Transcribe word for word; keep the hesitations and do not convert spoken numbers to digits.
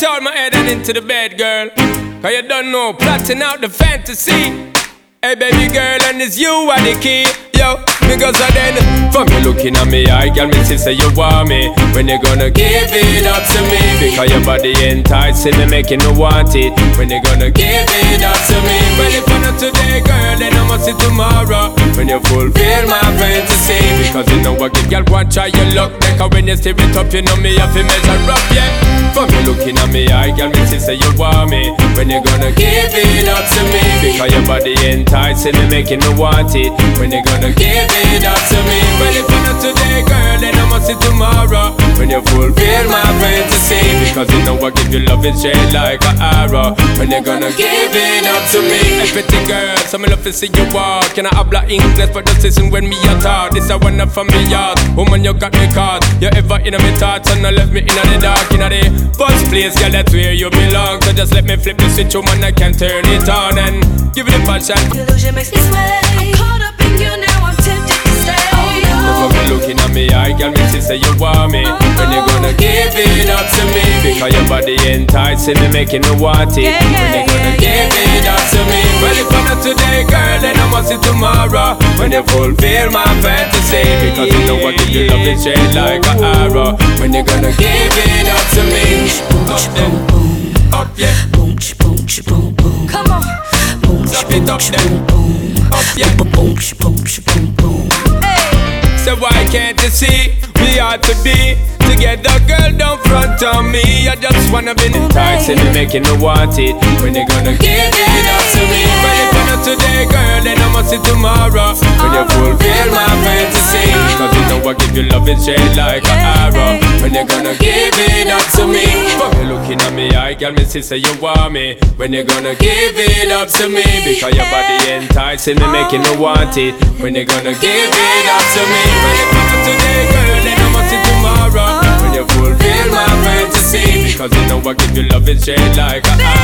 Get out my head and into the bed, girl. Cause you don't know, plotting out the fantasy. Hey baby girl, and it's you are the key. Yo, because I then from you looking at me, I girl, me see say you want me. When you gonna give it up to me? Because your body enticing me, making me want it. When you gonna give it up to me? Well, if not today, girl, then I must see tomorrow. When you fulfill my fantasy. Because you know what, give girl, go and try your luck. Because when you stir it up, you know me have to measure up, yeah. From you looking at me, I girl, me see say you want me. When you gonna give it up to me? Because your body enticing me, making me want it. When you gonna give it up to me? Well, if not today, girl, then I must see tomorrow. When you fulfill my fantasy. Because you know I give you love, it's straight like an arrow. When you gonna give it up to me? Hey, pretty girl, so me love to see you walk. Can I habla English, but just listen when me a talk. This a one up from me yard. Woman, you got me caught. You ever in my thoughts and I left me in the dark. In the first place, girl, that's where you belong. So just let me flip the switch, woman, I can turn it on and give it a passion. Illusion makes me sway. I'm caught up in you now, I'm tempted to stay. Oh, no. You looking at me, I girl, me see say you want me. When you gonna give it up to me? Because your body enticing me, making me want it. Yeah, yeah, when you gonna yeah, give yeah, it up to me? Well, if not today, girl, then I must see tomorrow. When you fulfill my fantasy. Because you know I give you love, it's straight like an arrow. When you gonna give it up to me? Up then, up yeah. Boom, boom, boom, boom. Come on. Boom, Stop it up then, up yeah. boom, boom, boom, boom. So why can't you see we ought to be together, girl, don't front on me. I just wanna be enticing and making me want it. When you gonna give it up to me? Well, if not today, girl, then I must see tomorrow. When you fulfill my fantasy. Because you know I give you love, it's straight like an arrow. When you gonna give it up to me? But you looking at me, I girl, me see say you want me. When you gonna give it up to me? Because your body enticing me, making me want it. When you gonna give it up to me? Well, if not today, girl, then I must see tomorrow. When you fulfill my fantasy. Because you know I give you love, it's straight like an arrow.